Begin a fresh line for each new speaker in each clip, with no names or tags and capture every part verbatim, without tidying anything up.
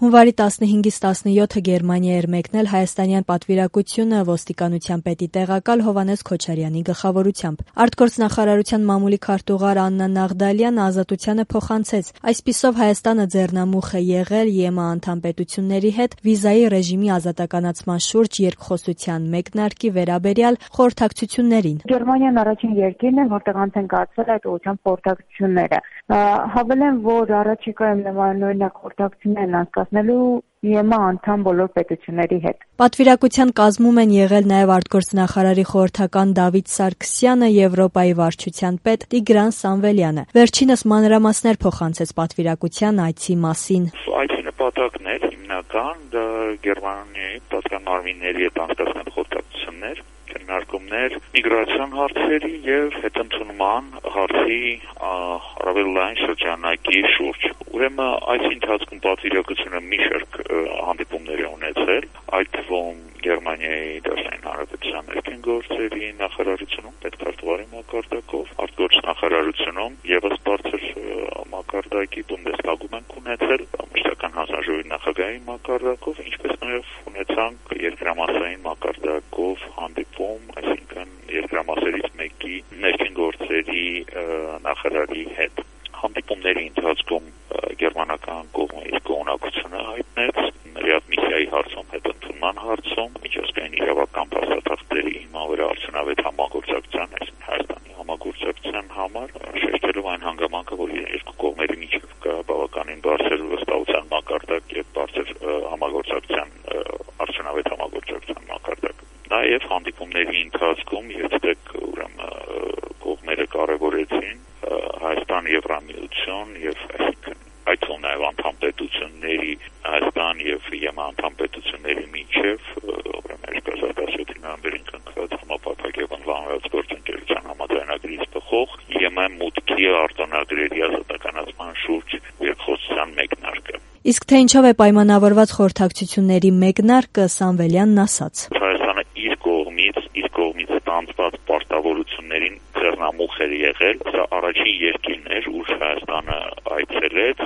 Հունվարի տասնհինգից տասնյոթը Գերմանիա էր մեկնել հայաստանյան պատվիրակությունը ոստիկանության պետի տեղակալ Հովհաննես Քոչարյանի գլխավորությամբ։ Արտգործնախարարության մամուլի քարտուղար Աննա Նաղդալյանը Ազատությանը փոխանցեց. այսպիսով Հայաստանը ձեռնամուխ է եղել ԵՄ անդամ պետությունների հետ վիզայի ռեժիմի ազատականացման շուրջ երկխոսության մեկնարկի վերաբերյալ խորհրդակցություններին։
Գերմանիան առաջին երկիրն է, որտեղ անցեն կացվել այդ ուղղությամբ խորհրդակցությունները։ Հավելեմ, որ առաջիկայում նմանօրինակ խորհրդակցություններ անցկացնելու ԵՄ անդամ բոլոր պետությունների հետ։
Պատվիրակության կազմում են եղել նաև արտգործնախարարի խորհրդական Դավիթ Սարգսյանը, Եվրոպայի վարչության պետ Տիգրան Սամվելյանը։ Վերջինս մանրամասներ փոխանցեց պատվիրակության այցի մասին։
Այցի նպատակն էր հիմնական Գերմանիայի պատկան մարմինների հետ անցկացնել խորհրդակցություններ, քննարկումներ միգրացիոն հարցերի եւ հետընդունման հարցի առավել լայն շրջանակի շուրջ։ Ուրեմն այս ընթացքում պատվիրակությունը մի շարք հանդիպումներ է ունեցել, այդ թվում Գերմանիայի Դաշնային Հանրապետության ներքին գործերի նախարարությունում պետքարտուղարի մակարդակով, արտգործնախարարությունում եւս բարձր մակարդակի Բունդեսթագում ենք ունեցել, մշտական հանձնաժողովի նախագահի մակարդակով, ինչպես նաեւ ունեցանք երկրամասային մակարդակով հանդիպում, այսինքն երկրամասերից մեկի ներքին գործերի նախարարի հետ։ Հանդիպումների ընթացքում գերմանական կողմը իր կողմնակցությունը հայտնեց ռեադմիսիայի հարցում, հետընդունման հարցում, միջազգային իրավական փաստաթղթերի հիման վրա արդյունավետ համագործակցության, այսինքն Հայաստանի համագործակցության համար, շեշտելով այն հանգամանքը, որ երկու կողմերի միջև կա բավականին բարձր վստահության մակարդակ եւ բարձր համագործակցության արդյունավետ համագործակցության մակարդակ։ Նաեւ հանդիպումների ընթացքում երբեք ուրեմն կողմերը կարևորեցին Հայաստան Եվրամիություն եւ այսինքն այդ թվում նաեւ անդամ պետությունների Հայաստան եւ ԵՄ անդամ պետությունների միջև ուրեմն երկրաշարժի նամբերին կնքված համապարփակ եւ անվանված գործընկերության համաձայնագրից բխող ԵՄ մուտքի արտոնագրերի ազատականացման շուրջ երկխոսության մեկնարկը։
Իսկ թե ինչով է պայմանավորված խորհրդակցությունների մեկնարկը, Սամվելյանն ասաց.
Հայաստանը իր կողմից, իր կողմից ստանձնված պարտավորություններին ձեռնամուխ էր եղել, սա առաջին երկիրն էր, ուր Հայաստանը այցելեց,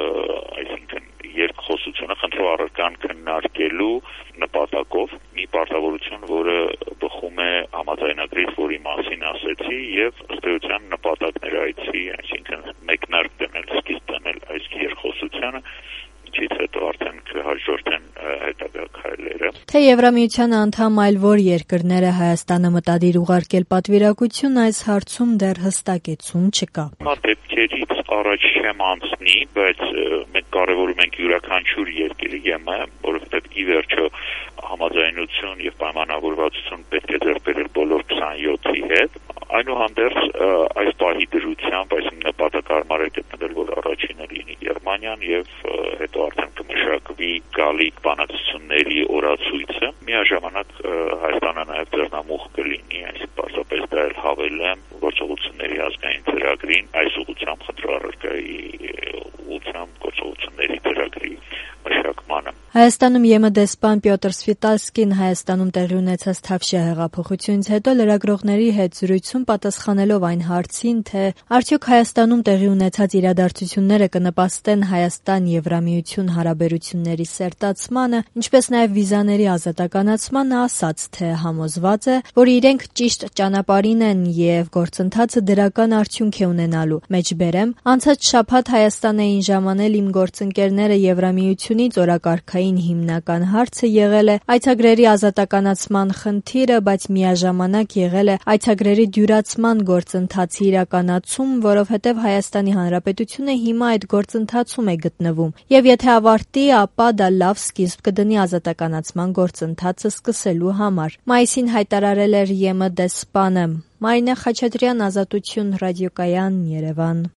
այսինքն երկխոսությունը խնդրող առարկան քննարկելու նպատակով մի պարտավորություն, որը բխում է համաձայնագրից, որի մասին ասեցի, եւ ըստ էության նպատակներ այցի, այսինքն մեկնարկ դնել, սկիզբ դնել այս երկխոսությանը, ինչից հետո արդեն կհաջորդեն հետագա քայլերը։
Թե Եվրամիության անդամ այլ որ երկրները Հայաստանը մտադիր ուղարկել պատվիրակություն, այս հարցում դեռ հստակեցում չկա։
Դեպքերից առաջ չեմ անցնի, բայց մենք կարևորում ենք յուրաքանչյուր երկրի ԵՄ, որովհետև ի վերջո համաձայնություն եւ պայմանավորվածություն պետք է ձեռք բերել բոլոր քսանյոթի հետ։ Այնուհանդերձ այս պահի դրությամբ այս նպատակարար է գտնվել, որ առաջինը լինի Գերմանիան եւ հետո արդեն կմշակվի գալիք բանակցությունների օրացույցը։ Միաժամանակ Հայաստանը նաեւ ձեռնամուխ կլինի, այսինքն պարզապես դա էլ հավելեմ գործողությունների ազգային ծրագրին, այս ուղղությամբ խնդրահարարկայի ուղղությամբ գործողությունների ծրագրի մշակմանը։
Հայաստանում ԵՄ դեսպան Պյոտր Սվիտալսկին Հայաստանում տեղի ունեցած Թավշյա հեղափոխությունից հետո լրագրողների հետ զրույցում պատասխանելով այն հարցին, թե արդյոք Հայաստանում տեղի ունեցած իրադարձությունները կնպաստեն Հայաստան-Եվրամիություն հարաբերությունների սերտացմանը, ինչպես նաև վիզաների ազատականացմանը, ասաց, թե համոզված է, որ իրենք ճիշտ ճանապարհին են եւ գործընթացը դրական արդյունք է ունենալու։ Մեջբերեմ, անցած շաբաթ Հայաստան էին ժամանել իմ գործընկերները Եվրամիությունից, օրակարգային հիմնական հարցը եղել է այցագրերի ազատականացման խնդիրը, բայց միաժամանակ եղել է այցագրերի դյուրացման գործընթացի իրականացում, որովհետև Հայաստանի Հանրապետությունը հիմա այդ գործընթացում է գտնվում։ Եվ եթե ավարտի, ապա դա լավ սկիզբ կդնի ազատականացման գործընթացը սկսելու համար։ Մայիսին հայտարարել էր ԵՄ դեսպանը։ Մարինե Խաչատրյան, Ազատություն, ռադիոկայան, Երևան։